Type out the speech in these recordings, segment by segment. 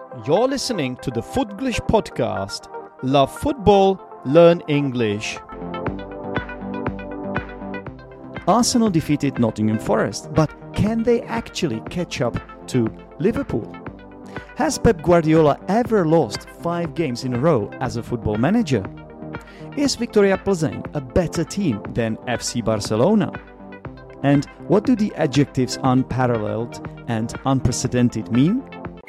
You're listening to the Footglish podcast. Love football, learn English. Arsenal defeated Nottingham Forest, but can they actually catch up to Liverpool? Has Pep Guardiola ever lost 5 games in a row as a football manager? Is Victoria Plzeň a better team than FC Barcelona? And what do the adjectives unparalleled and unprecedented mean?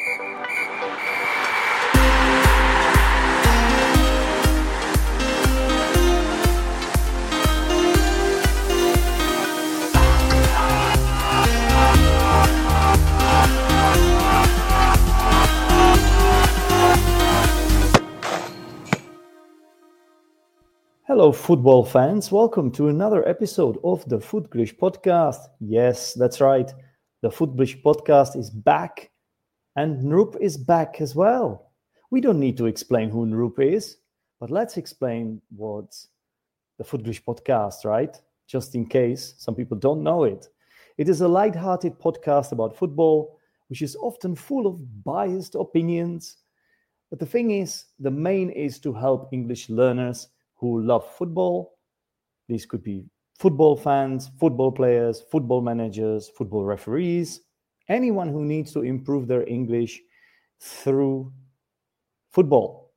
Hello, football fans. Welcome to another episode of the Footglish podcast. Yes, that's right. The Footglish podcast is back, and Nrup is back as well. We don't need to explain who Nrup is, but let's explain what's the Footglish podcast, right? Just in case some people don't know it. It is a light-hearted podcast about football, which is often full of biased opinions. But the thing is, the main is to help English learners who love football. These could be football fans, football players, football managers, football referees, anyone who needs to improve their English through football.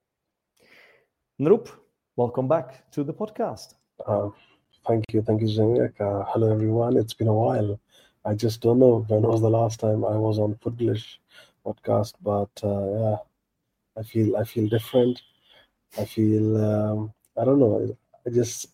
Nrup, welcome back to the podcast. Thank you, Zdeněk. Hello, everyone. It's been a while. I just don't know when was the last time I was on Footglish podcast, but I feel different. I feel I don't know. I just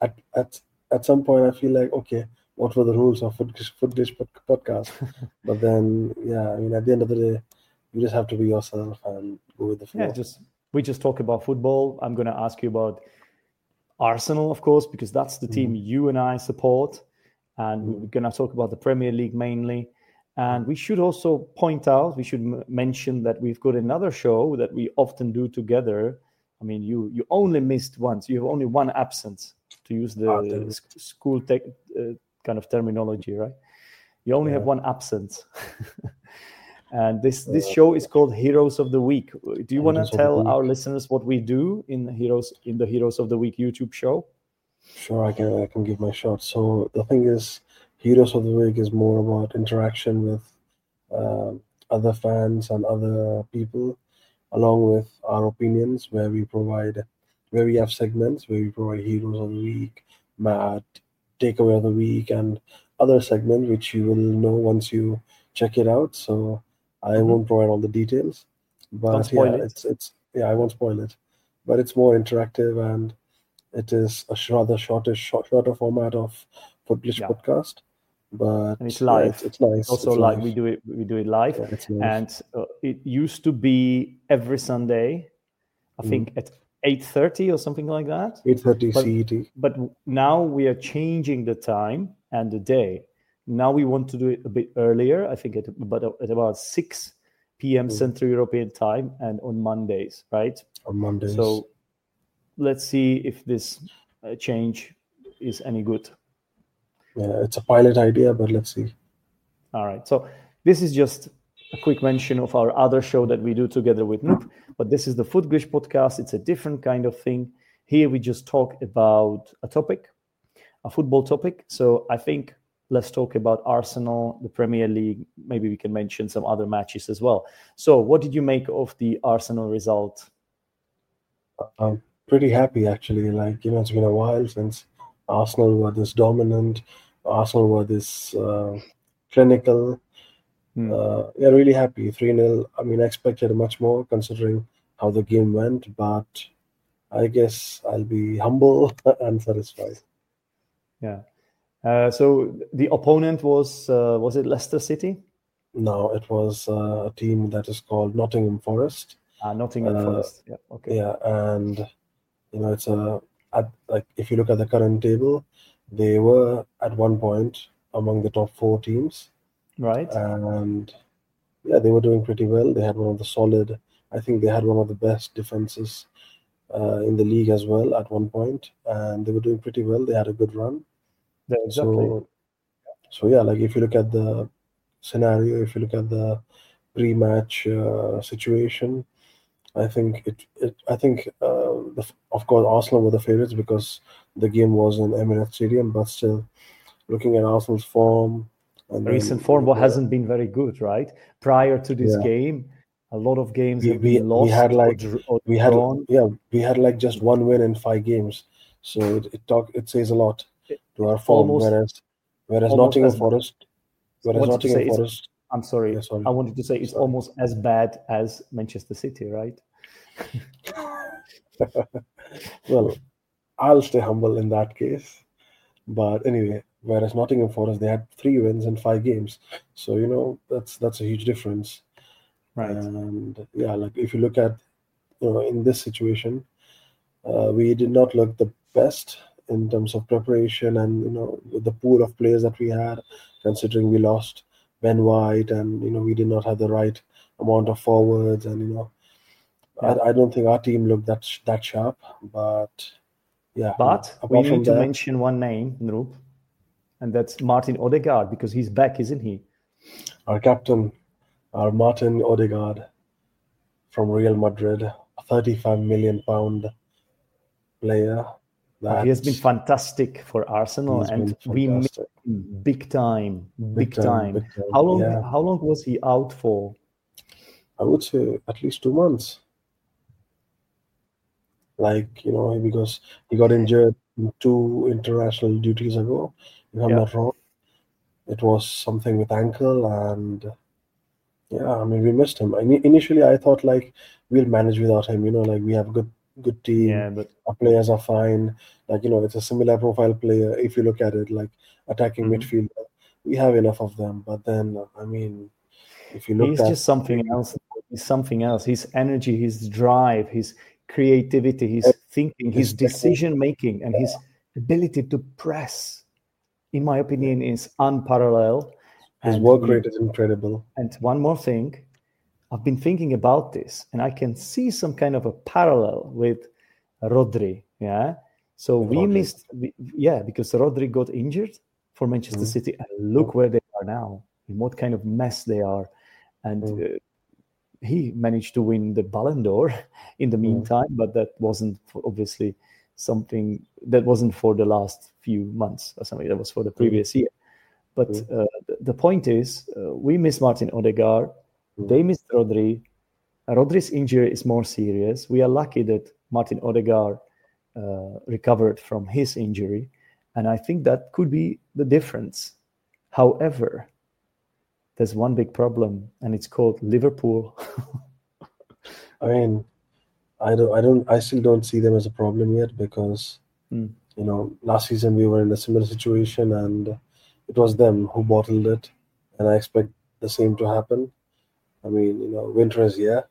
at some point I feel like, okay, what were the rules of Footglish podcast? But then, at the end of the day, you just have to be yourself and go with the flow. Yeah, we just talk about football. I'm going to ask you about Arsenal, of course, because that's the team you and I support, and we're going to talk about the Premier League mainly. And we should also point out, we should mention that we've got another show that we often do together. I mean, you only missed once. You have only one absence, to use the school kind of terminology, right? You only have one absence. And this show is called Heroes of the Week. Do you want to tell our listeners what we do in the Heroes of the Week YouTube show? Sure, I can give my shot. So the thing is, Heroes of the Week is more about interaction with other fans and other people, along with our opinions, where we have segments where we provide Heroes of the Week, Takeaway of the Week, and other segments which you will know once you check it out. So I won't provide all the details, but I won't spoil it. But it's more interactive, and it is a rather shorter format of Footglish podcast. But and it's live. It's nice. Also, it's live. Live. We do it live. Yeah, it's nice. And it used to be every Sunday, I think at 8:30 or something like that. 8:30 CET. But now we are changing the time and the day. Now we want to do it a bit earlier. I think at about 6 p.m. Central European time, and on Mondays, right? On Mondays. So let's see if this change is any good. Yeah, it's a pilot idea, but let's see. All right. So this is just a quick mention of our other show that we do together with Nrup, but this is the Footglish podcast. It's a different kind of thing. Here we just talk about a football topic. So I think let's talk about Arsenal, the Premier League. Maybe we can mention some other matches as well. So what did you make of the Arsenal result? I'm pretty happy, actually. It's been a while since Arsenal were this dominant. Arsenal were this clinical. Really happy. 3-0. I mean, I expected much more considering how the game went, but I guess I'll be humble and satisfied. Yeah. So the opponent was it Leicester City? No, it was a team that is called Nottingham Forest. Nottingham Forest. Yeah. Okay. Yeah, and it's if you look at the current table, they were at one point among the top 4 teams. Right. And they were doing pretty well. They had I think they had one of the best defenses in the league as well at one point, and they were doing pretty well. They had a good run. Yeah, exactly. So if you look at the scenario, if you look at the pre-match situation. I think of course Arsenal were the favorites because the game was in Emirates Stadium, but still looking at Arsenal's form and Recent then form hasn't been very good, right? Prior to this yeah, game, a lot of games we have been we had lost or, like or we had drawn. we had like just one win in 5 games, so it says a lot to our form. Almost, Whereas almost Nottingham as bad. Forest, I wanted to say it's. Forest, I'm sorry. yeah, sorry, I wanted to say it's sorry. almost as bad as Manchester City, right? Well, I'll stay humble in that case. But anyway, whereas Nottingham Forest, they had 3 wins in 5 games, so that's a huge difference. Right. And yeah, like if you look at in this situation, we did not look the best in terms of preparation and with the pool of players that we had, considering we lost Ben White and we did not have the right amount of forwards and Yeah. I don't think our team looked that sharp, but yeah. But we Apart from need to that, mention one name, Noop, and that's Martin Odegaard, because he's back, isn't he? our captain, our Martin Odegaard from Real Madrid, a £35 million player. He has been fantastic for Arsenal, He's and been we missed fantastic. him big time, Big time, big time. How long? Yeah, How long was he out for? I would say at least 2 months. Like, because he got injured in 2 international duties ago, if I'm Yeah. not wrong. It was something with ankle, and yeah, I mean, we missed him. Initially, I thought like we'll manage without him. Like we have a good team. Yeah, but Our players are fine. Like it's a similar profile player. If you look at it, like attacking midfielder, we have enough of them. But then, I mean, if you look he's at just something else. He's something else. His energy, his drive, his creativity, his thinking, his decision making, and his ability to press, in my opinion, is unparalleled. His work rate is incredible. And one more thing, I've been thinking about this, and I can see some kind of a parallel with Rodri. Yeah. So we missed, because Rodri got injured for Manchester City, and look where they are now, in what kind of mess they are. And he managed to win the Ballon d'Or in the meantime, but that wasn't obviously something that wasn't for the last few months or something. That was for the previous year. But the point is, we miss Martin Odegaard. They missed Rodri. Rodri's injury is more serious. We are lucky that Martin Odegaard recovered from his injury. And I think that could be the difference. However, there's one big problem, and it's called Liverpool. I mean, I still don't see them as a problem yet because, last season we were in a similar situation and it was them who bottled it. And I expect the same to happen. I mean, winter is here,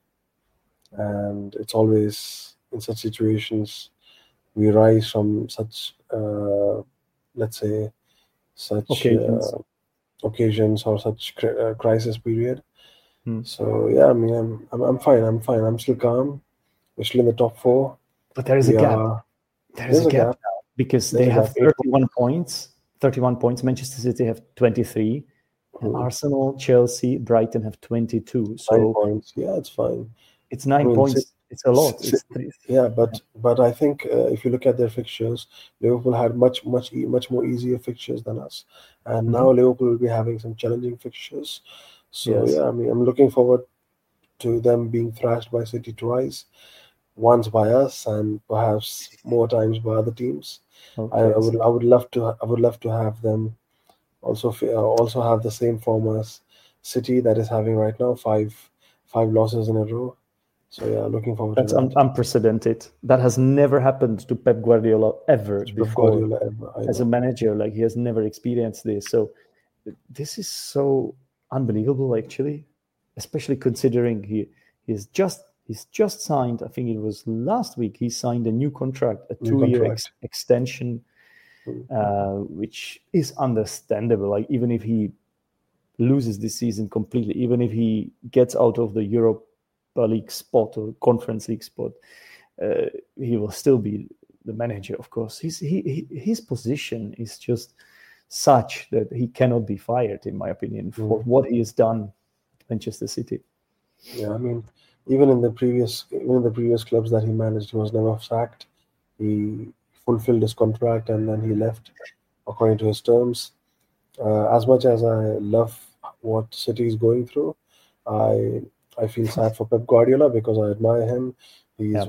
and it's always in such situations we rise from such, let's say, such occasions or such crisis period. So yeah, I mean, I'm fine. I'm still calm. We're still in the top 4. But there is a gap. There is a gap now because they have 31 points. 31 points. Manchester City have 23. Arsenal, Chelsea, Brighton have 22. So 9 points. Yeah, it's fine. It's 9 points. It's a lot. Yeah, but I think if you look at their fixtures, Liverpool had much more easier fixtures than us, and now Liverpool will be having some challenging fixtures. So yeah, I mean, I'm looking forward to them being thrashed by City twice, once by us, and perhaps more times by other teams. I would love to have them also have the same form as City that is having right now, five losses in a row. So yeah, looking forward to that. That's unprecedented. That has never happened to Pep Guardiola ever before. As a manager, like he has never experienced this. So this is so unbelievable, actually, especially considering he's just signed. I think it was last week. He signed a new contract, a 2-year extension, which is understandable. Like even if he loses this season completely, even if he gets out of the Europa League spot or Conference League spot, he will still be the manager. Of course, his position is just such that he cannot be fired, in my opinion, for what he has done at Manchester City. Yeah, I mean, even in the previous clubs that he managed, he was never sacked. He fulfilled his contract and then he left according to his terms. As much as I love what City is going through, I I feel sad for Pep Guardiola because I admire him. Yeah.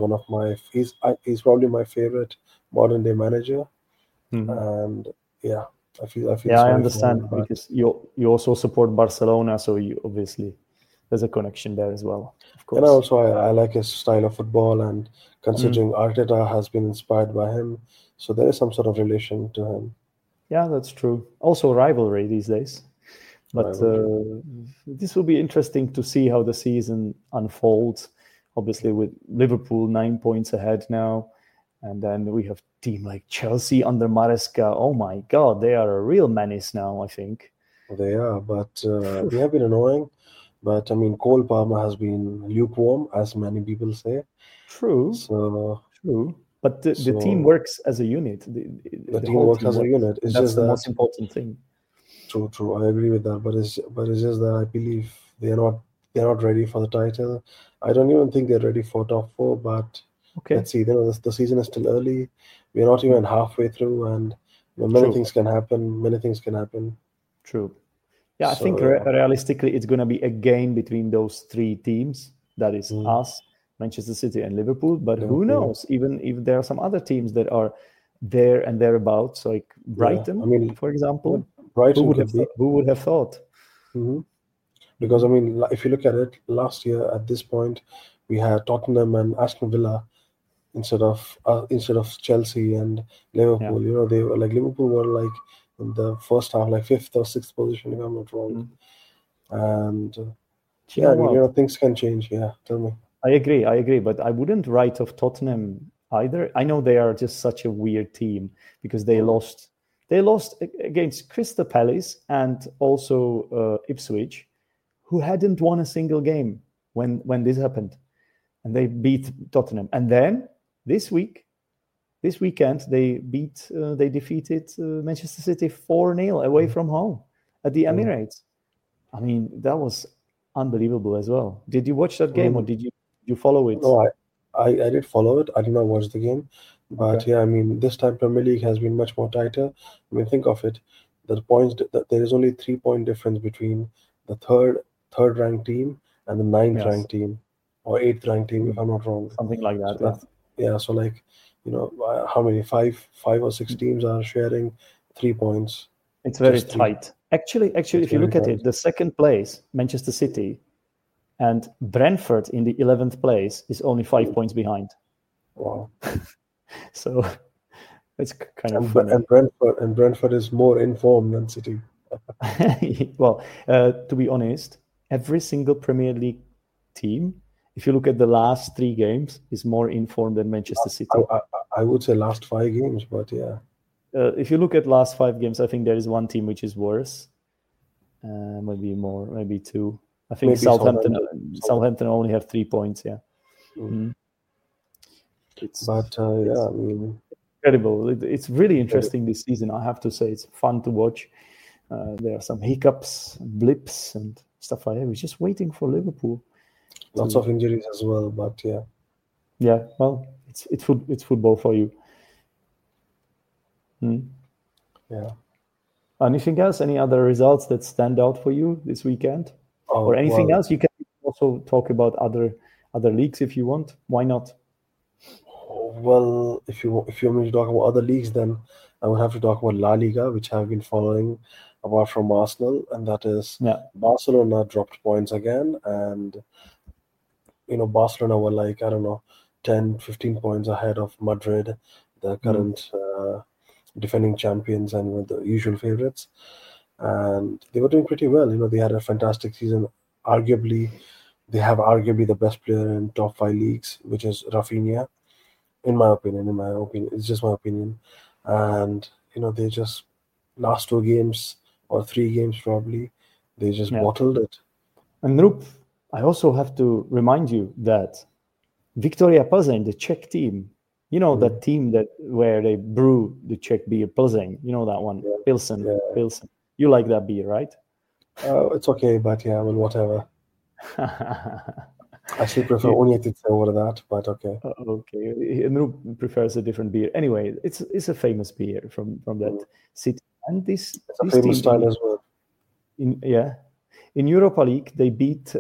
He's probably my favorite modern day manager, Mhm. and yeah, I feel Yeah, I sorry for understand him. But because you also support Barcelona, so you obviously there's a connection there as well, of and course. also I like his style of football, and Mm. considering Arteta has been inspired by him, so there is some sort of relation to him. Yeah, that's true. Also rivalry these days. But Rivalry. this will be interesting to see how the season unfolds. Obviously, with Liverpool 9 points ahead now, and then we have team like Chelsea under Maresca. Oh my God, they are a real menace now. I think. They are, but they have been annoying. But I mean, Cole Palmer has been lukewarm, as many people say. True, So, true. But the team so works as a unit. the The team whole works team as a works, unit. and It's that's just the most that, important thing. true, true. I agree with that. But it's just that I believe they're not ready for the title. I don't even think they're ready for top four. But Okay. let's see. The season is still early. We're not even halfway through, and many True. things can happen. Many things can happen. True. Yeah, I think So realistically, it's going to be a game between those three teams. That is yeah, us, Manchester City, and Liverpool. But who Liverpool. knows? Even if there are some other teams that are there and thereabouts, like Yeah, I Brighton, mean, for yeah, example. Brighton could be. Who would have thought? Mhm. Because Mhm. I mean, if you look at it, last year at this point, we had Tottenham and Aston Villa instead of Chelsea and Yeah. Liverpool. They were like Liverpool were like in the first half, like fifth or sixth position, if I'm not wrong. Mhm. And Do you yeah, know I mean, what? things can change. Yeah, tell me. I agree. I agree. But I wouldn't write off Tottenham either. I know they are just such a weird team because they Mm, lost. They lost against Crystal Palace and also Ipswich, who hadn't won a single game when this happened, and they beat Tottenham. And then this this weekend, they defeated Manchester City 4-0 away mm, from home at the mm. Emirates. I mean, that was unbelievable as well. Did you watch that I game or mean, did you follow it? no, I did follow it. I did not watch the game, Okay. but yeah, I mean, this time Premier League has been much more tighter. I mean, think of it. That there is only 3 point difference between the third ranked team and the ninth Yes. ranked team or eighth ranked team, if Mm. I'm not wrong. Something like that. So Yeah. that's yeah. So like, how many five or six teams are sharing 3 points? It's very Just three. tight. Actually, It's if you very look at tight. it, the second place, Manchester City, and Brentford in the 11th place is only 5 points behind. Wow. So it's kind of And Bre- funny. and Brentford is more informed than City. Well, to be honest, every single Premier League team, if you look at the last three games, is more informed than Manchester I, City. I, I would say last 5 games, but yeah. If you look at last five games, I think there is one team which is worse. Maybe more, maybe two. I think Maybe Southampton. Southampton. Southampton only have 3 points. Yeah, Mm. mm. it's But yeah, it's I mean, incredible. It's really very- interesting this season. I have to say, it's fun to watch. There are some hiccups, blips, and stuff like that. We're just waiting for Liverpool lots to. of injuries as well. But yeah, Yeah, well, it's football for you. Mm. yeah. Anything else? Any other results that stand out for you this weekend, or Oh anything well, else? You can also talk about other leagues if you want. Why not? if you want me to talk about other leagues, then I would have to talk about La Liga, which I've been following apart from Arsenal, and that is Yeah, Barcelona dropped points again, and Barcelona were like, I don't know, 10, 15 points ahead of Madrid, the mm. current defending champions and the usual favorites. And they were doing pretty well. They had a fantastic season. Arguably, they have arguably the best player in top five leagues, which is Rafinha, in my opinion. It's just my opinion. And they just last 2 games or 3 games probably, they just Yeah. bottled it. And Rup, I also have to remind you that Victoria Plzeň, the Czech team, Mm. that team that where they brew the Czech beer, Plzeň, that one, Yeah, Pilsen, yeah. Pilsen. You like that beer, right? It's okay, but yeah, well, whatever. I still prefer Onyetitsa over that, but okay. Okay, Nurup prefers a different beer. Anyway, it's a famous beer from that city. And this It's a this famous team style as well. in Europa League they beat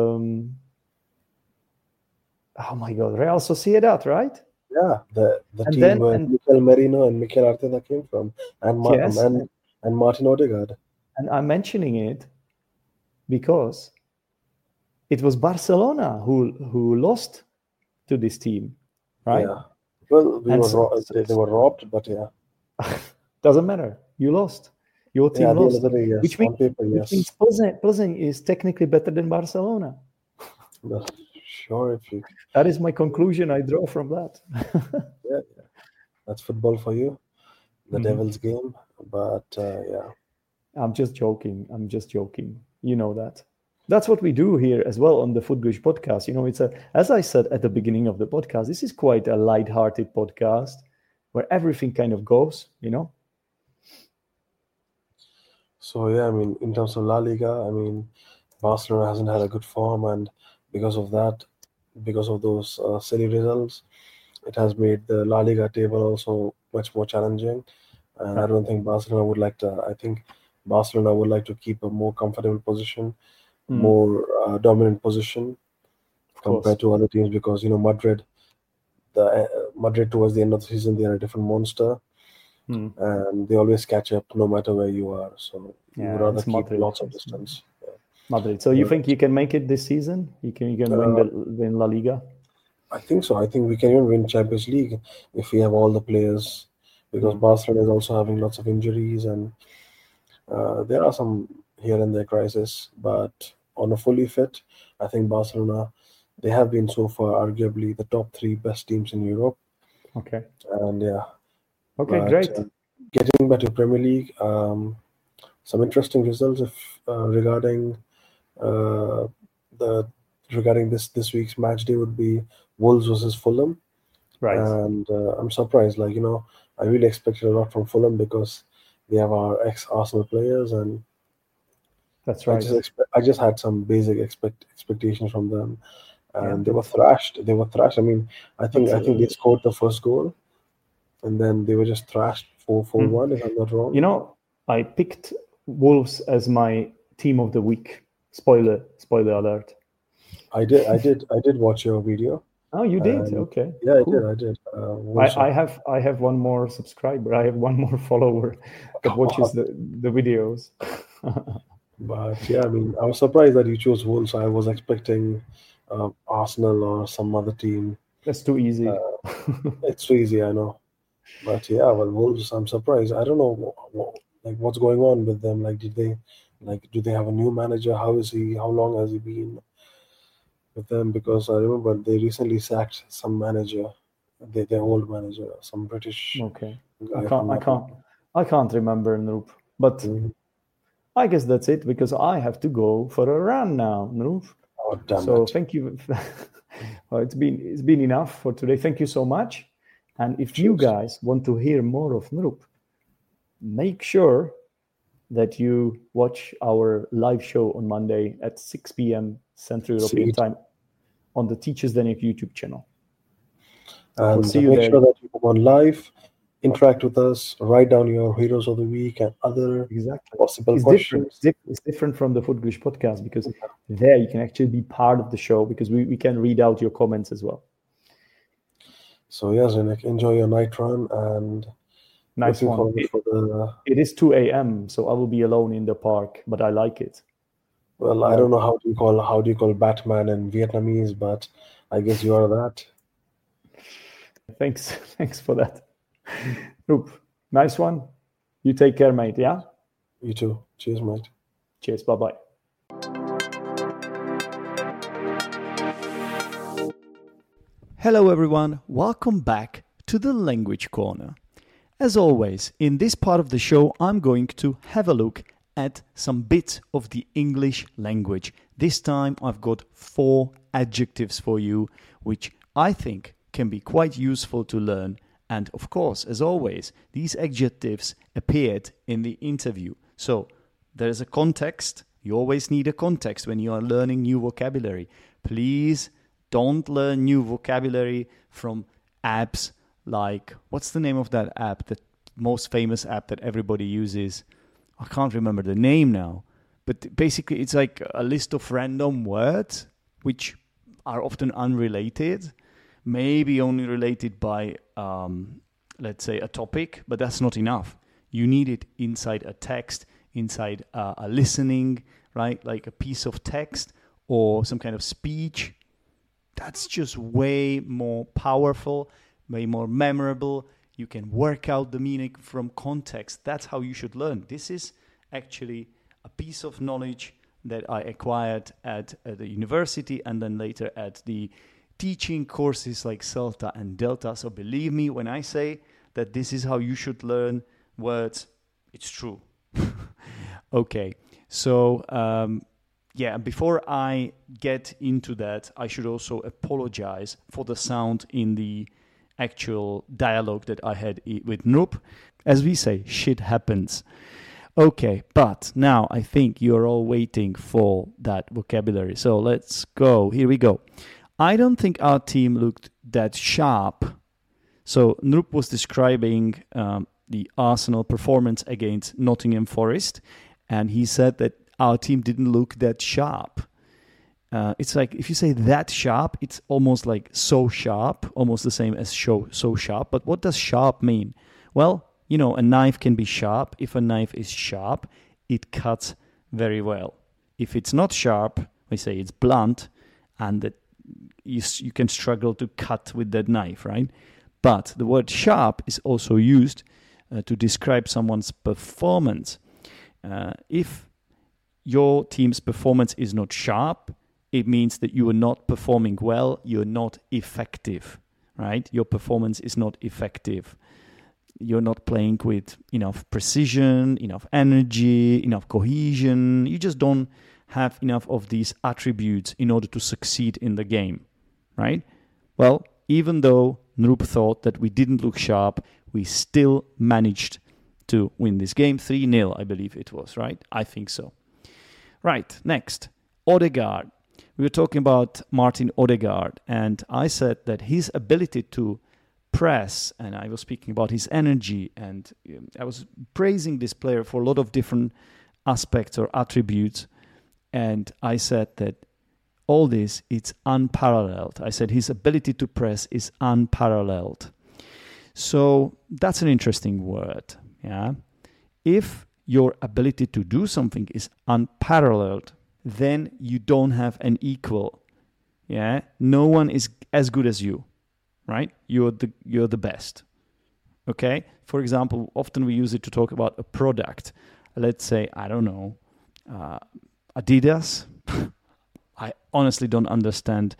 oh my God, Real Sociedad, right? Yeah, the And team then where Mikel Merino and Mikel Arteta came from, and yes, and Martin Odegaard. and I'm mentioning it because it was Barcelona who lost to this team, right? Yeah. Well, And they were robbed, but yeah. doesn't matter. You lost. Your team Yeah, at the end lost. of the day, yes. Which means, On paper, which means yes. Plzeň is technically better than Barcelona. No, sure, if you. That is my conclusion I draw from that. Yeah, that's football for you, the Mhm. devil's game. But yeah. I'm just joking. I'm just joking. You know that. That's what we do here as well on the Footbridge podcast. You know, it's as I said at the beginning of the podcast, this is quite a light-hearted podcast where everything kind of goes, you know. So yeah, I mean, in terms of La Liga, I mean, Barcelona hasn't had a good form, and because of that, because of those silly results, it has made the La Liga table also much more challenging. And I don't think Barcelona would like to. I think Barcelona would like to keep a more comfortable position, more dominant position compared to other teams, because Madrid, Madrid towards the end of the season, they are a different monster. And they always catch up no matter where you are. So you would rather keep Madrid. lots of distance. Yeah. Madrid. So you think you can make it this season? You can win La Liga? I think so. I think we can even win Champions League if we have all the players, because Barcelona is also having lots of injuries, and there are some here and there crises. But on a fully fit, I think Barcelona, they have been so far arguably the top 3 best teams in Europe. Okay. And yeah. Okay, great. Getting back to Premier League, some interesting results regarding this week's match day would be Wolves versus Fulham. Right. And I'm surprised. I really expected a lot from Fulham because they have our ex-Arsenal players, and that's right. I just had some basic expectations from them, and they were thrashed. I mean, I think they scored the first goal, and then they were just thrashed 4-1, if I'm not wrong. You know, I picked Wolves as my team of the week. Spoiler alert. I did watch your video. Oh, you did? Okay. Yeah, cool. I did. I have one more subscriber. I have one more follower that watches the videos. But yeah, I mean, I was surprised that you chose Wolves. I was expecting Arsenal or some other team. That's too easy. It's too easy, I know. But yeah, well, Wolves, I'm surprised. I don't know what's going on with them. Do they have a new manager? How is he? How long has he been with them? Because I remember they recently sacked some manager, their old manager, some British. Okay. I can't remember, Noop. But I guess that's it, because I have to go for a run now, Noop. Oh, damn so it. Thank you. Well, it's been enough for today. Thank you so much. And if you guys want to hear more of Noop, make sure that you watch our live show on Monday at 6 p.m. Central European Time on the Teachers Danik YouTube channel. And we'll see you there. Sure that you come on live, interact with us, write down your heroes of the week and other possible questions. It's different from the Footbridge podcast, because there you can actually be part of the show, because we can read out your comments as well. So yeah, Zdeněk, enjoy your night run, and nice one. It is 2 a.m., so I will be alone in the park, but I like it. Well, I don't know how do you call Batman in Vietnamese, but I guess you are that. Thanks for that. Oop, nice one. You take care, mate. Yeah. You too. Cheers, mate. Cheers. Bye-bye. Hello, everyone. Welcome back to the Language Corner. As always, in this part of the show, I'm going to have a look at some bits of the English language. This time, I've got 4 adjectives for you, which I think can be quite useful to learn. And of course, as always, these adjectives appeared in the interview. So there's a context You always need a context when you are learning new vocabulary. Please don't learn new vocabulary from apps like, what's the name of that app, the most famous app that everybody uses? I can't remember the name now. But basically, it's like a list of random words which are often unrelated, maybe only related by, let's say, a topic, but that's not enough. You need it inside a text, inside a listening, right? Like a piece of text or some kind of speech. That's just way more powerful, way more memorable. You can work out the meaning from context. That's how you should learn. This is actually a piece of knowledge that I acquired at the university and then later at the teaching courses like Celta and Delta. So believe me when I say that this is how you should learn words, it's true. Okay, so before I get into that, I should also apologize for the sound in the actual dialogue that I had with Nurup. As we say, shit happens. Okay, but now I think you're all waiting for that vocabulary. So let's go. Here we go. I don't think our team looked that sharp. So Nurup was describing the Arsenal performance against Nottingham Forest, and he said that our team didn't look that sharp. It's like, if you say that sharp, it's almost like so sharp, almost the same as so sharp. But what does sharp mean? Well, you know, a knife can be sharp. If a knife is sharp, it cuts very well. If it's not sharp, we say it's blunt, and that you can struggle to cut with that knife, right? But the word sharp is also used to describe someone's performance. If your team's performance is not sharp, it means that you are not performing well, you're not effective, right? Your performance is not effective. You're not playing with enough precision, enough energy, enough cohesion. You just don't have enough of these attributes in order to succeed in the game, right? Well, even though Nurup thought that we didn't look sharp, we still managed to win this game. 3-0, I believe it was, right? I think so. Right, next, Odegaard. We were talking about Martin Odegaard, and I said that his ability to press, and I was speaking about his energy, and I was praising this player for a lot of different aspects or attributes, and I said that all this, it's unparalleled. I said his ability to press is unparalleled. So that's an interesting word, yeah? If your ability to do something is unparalleled, then you don't have an equal, yeah? No one is as good as you. Right? You're the best. Okay? For example, often we use it to talk about a product. Let's say, I don't know, Adidas. I honestly don't understand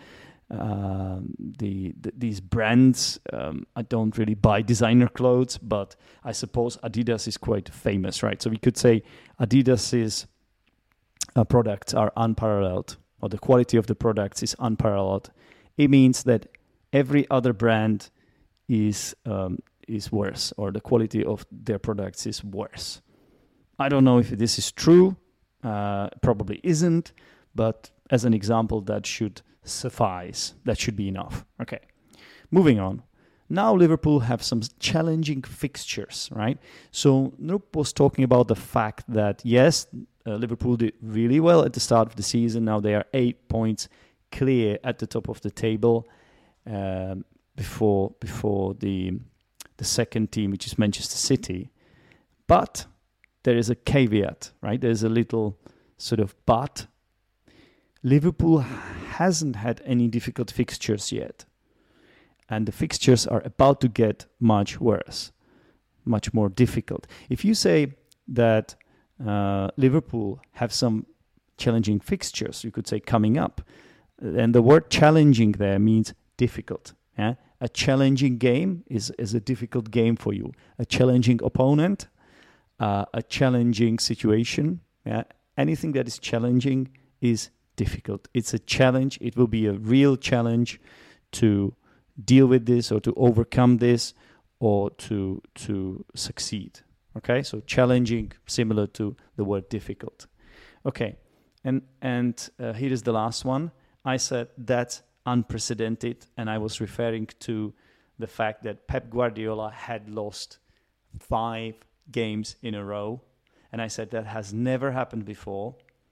these brands. I don't really buy designer clothes, but I suppose Adidas is quite famous, right? So we could say Adidas's products are unparalleled, or the quality of the products is unparalleled. It means that every other brand is worse, or the quality of their products is worse. I don't know if this is true. Probably isn't. But as an example, that should suffice. That should be enough. Okay. Moving on. Now Liverpool have some challenging fixtures, right? So Nurup was talking about the fact that, yes, Liverpool did really well at the start of the season. Now they are 8 points clear at the top of the table. Before the second team, which is Manchester City. But there is a caveat, right? There's a little sort of but. Liverpool hasn't had any difficult fixtures yet. And the fixtures are about to get much worse, much more difficult. If you say that Liverpool have some challenging fixtures, you could say coming up, then the word challenging there means difficult. Yeah? A challenging game is a difficult game for you. A challenging opponent, a challenging situation. Yeah? Anything that is challenging is difficult. It's a challenge. It will be a real challenge to deal with this or to overcome this or to succeed. Okay, so challenging, similar to the word difficult. Okay, And here is the last one. I said that's unprecedented, and I was referring to the fact that Pep Guardiola had lost 5 games in a row, and I said that has never happened before.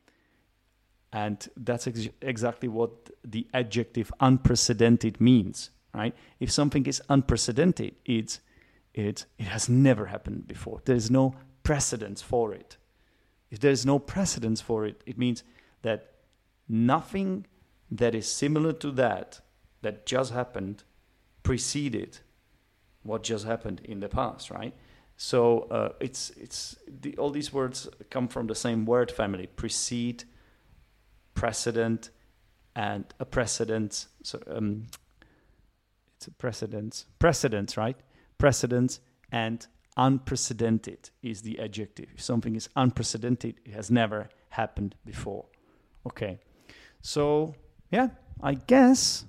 And that's exactly what the adjective unprecedented means, right? If something is unprecedented, it has never happened before. There is no precedence for it. If there is no precedence for it, it means that nothing that is similar to that just happened preceded what just happened in the past, right? So all these words come from the same word family: precede, precedent, and a precedence. So it's a precedence, right? Precedence and unprecedented is the adjective. If something is unprecedented, it has never happened before. Okay, so yeah, I guess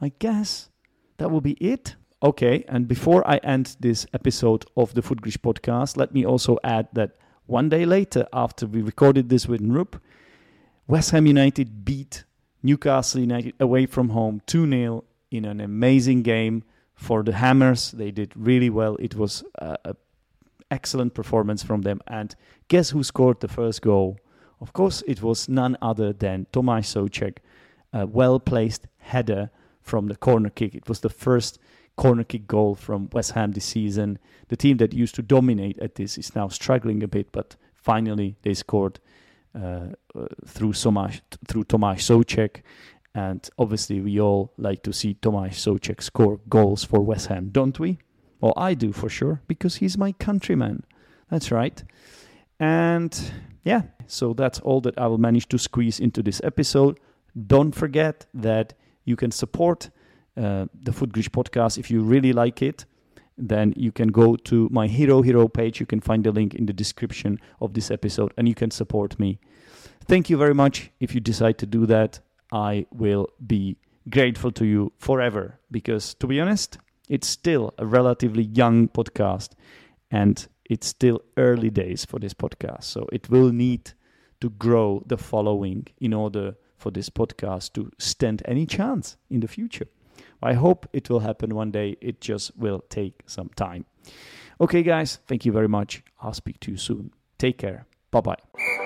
that will be it. Okay, and before I end this episode of the Footglish podcast, let me also add that one day later, after we recorded this with Nrup, West Ham United beat Newcastle United away from home 2-0 in an amazing game for the Hammers. They did really well. It was an excellent performance from them. And guess who scored the first goal? Of course, it was none other than Tomáš Souček, a well-placed header from the corner kick. It was the first corner kick goal from West Ham this season. The team that used to dominate at this is now struggling a bit, but finally they scored through Tomáš Souček, and obviously we all like to see Tomáš Souček score goals for West Ham, don't we? Well, I do for sure, because he's my countryman. That's right. And yeah, so that's all that I will manage to squeeze into this episode. Don't forget that you can support the Footglish podcast if you really like it. Then you can go to my Hero page. You can find the link in the description of this episode, and you can support me. Thank you very much. If you decide to do that, I will be grateful to you forever, because to be honest, it's still a relatively young podcast and it's still early days for this podcast. So it will need to grow the following in order for this podcast to stand any chance in the future. I hope it will happen one day. It just will take some time. Okay, guys, thank you very much. I'll speak to you soon. Take care. Bye-bye.